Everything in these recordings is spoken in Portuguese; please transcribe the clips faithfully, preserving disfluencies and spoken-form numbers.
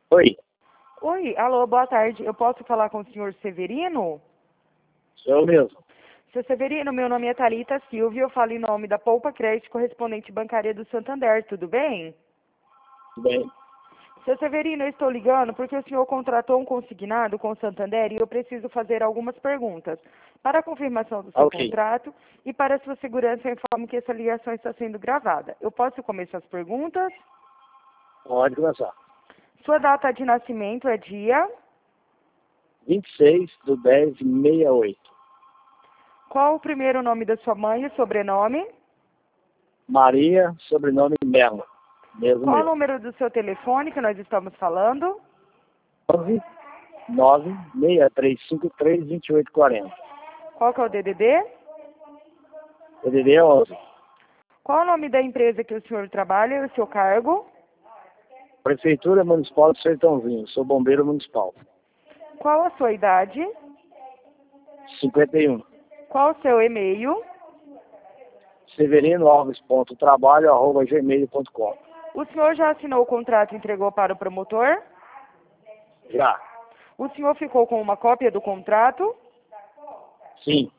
Oi, Oi, alô, boa tarde. Eu posso falar com o senhor Severino? sou eu mesmo. Seu Severino, meu nome é Thalita Silva e eu falo em nome da Poupa Crédito Correspondente Bancária do Santander, tudo bem? Tudo bem? Seu Severino, eu estou ligando porque o senhor contratou um consignado com o Santander e eu preciso fazer algumas perguntas. Para a confirmação do Ah, seu ok. contrato e para a sua segurança, eu informo que essa ligação está sendo gravada. Eu posso começar as perguntas? Pode começar. Sua data de nascimento é dia? vinte e seis do dez de sessenta e oito. Qual o primeiro nome da sua mãe e sobrenome? Maria, sobrenome Mello. Mesmo Qual o meu. número do seu telefone que nós estamos falando? nove nove seis três cinco três dois oito quatro zero. Qual que é o D D D? D D D é onze. Qual o nome da empresa que o senhor trabalha e o seu cargo? Prefeitura Municipal de Sertãozinho. Sou bombeiro municipal. Qual a sua idade? cinquenta e um. Qual o seu e-mail? Severino Alves ponto trabalho arroba gmail ponto com. O senhor já assinou o contrato e entregou para o promotor? Já. O senhor ficou com uma cópia do contrato? Sim.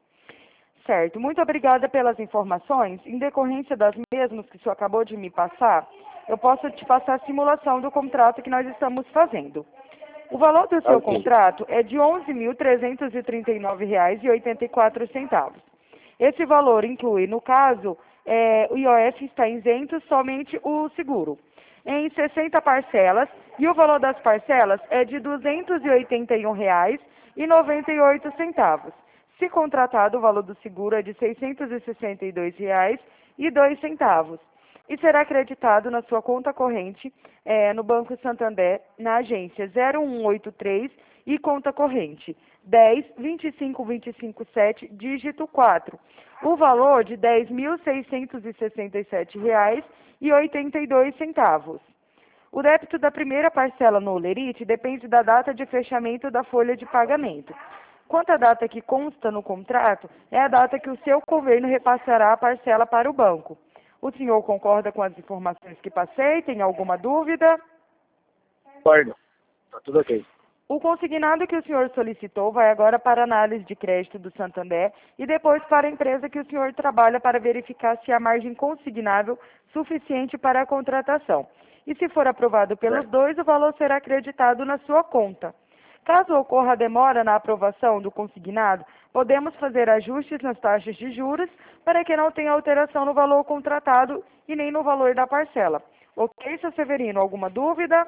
Certo. Muito obrigada pelas informações. Em decorrência das mesmas que o senhor acabou de me passar, eu posso te passar a simulação do contrato que nós estamos fazendo. O valor do seu Ok. contrato é de onze mil trezentos e trinta e nove reais e oitenta e quatro centavos. Esse valor inclui, no caso, é, o I O F está isento somente o seguro, em sessenta parcelas, e o valor das parcelas é de duzentos e oitenta e um reais e noventa e oito centavos. Se contratado, o valor do seguro é de seiscentos e sessenta e dois reais e dois centavos. E será acreditado na sua conta corrente eh, no Banco Santander, na agência zero um oito três e conta corrente dez, vinte e cinco, vinte e cinco, sete, dígito quatro. O valor de dez mil seiscentos e sessenta e sete reais e oitenta e dois centavos. O débito da primeira parcela no Olerite depende da data de fechamento da folha de pagamento. Quanto à data que consta no contrato, é a data que o seu governo repassará a parcela para o banco. O senhor concorda com as informações que passei? Tem alguma dúvida? Concordo. Tá tudo ok. O consignado que o senhor solicitou vai agora para a análise de crédito do Santander e depois para a empresa que o senhor trabalha para verificar se há margem consignável suficiente para a contratação. E se for aprovado pelos Certo. dois, o valor será acreditado na sua conta. Caso ocorra demora na aprovação do consignado, podemos fazer ajustes nas taxas de juros para que não tenha alteração no valor contratado e nem no valor da parcela. Ok, seu Severino? Alguma dúvida?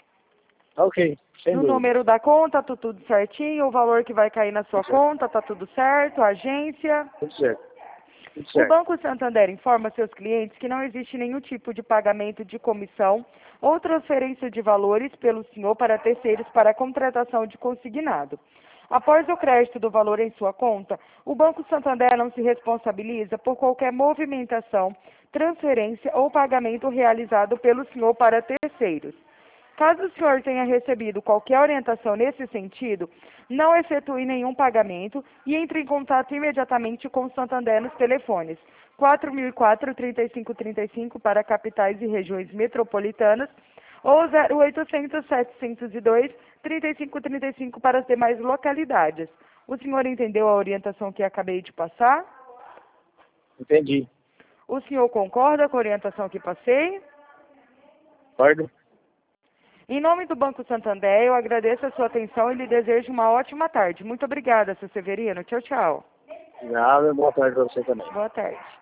Tá ok. Sem No dúvida. número da conta, tá tudo certinho, o valor que vai cair na sua Tudo certo. conta, tá tudo certo, a agência. Tudo certo. Tudo O certo. Banco Santander informa seus clientes que não existe nenhum tipo de pagamento de comissão ou transferência de valores pelo senhor para terceiros para a contratação de consignado. Após o crédito do valor em sua conta, o Banco Santander não se responsabiliza por qualquer movimentação, transferência ou pagamento realizado pelo senhor para terceiros. Caso o senhor tenha recebido qualquer orientação nesse sentido, não efetue nenhum pagamento e entre em contato imediatamente com o Santander nos telefones quatro mil e quatro, trinta e cinco trinta e cinco para capitais e regiões metropolitanas ou zero oitocentos, setecentos e dois, trinta e cinco trinta e cinco para as demais localidades. O senhor entendeu a orientação que acabei de passar? Entendi. O senhor concorda com a orientação que passei? Concordo. Em nome do Banco Santander, eu agradeço a sua atenção e lhe desejo uma ótima tarde. Muito obrigada, seu Severino. Tchau, tchau. Nada, boa tarde pra você também. Boa tarde.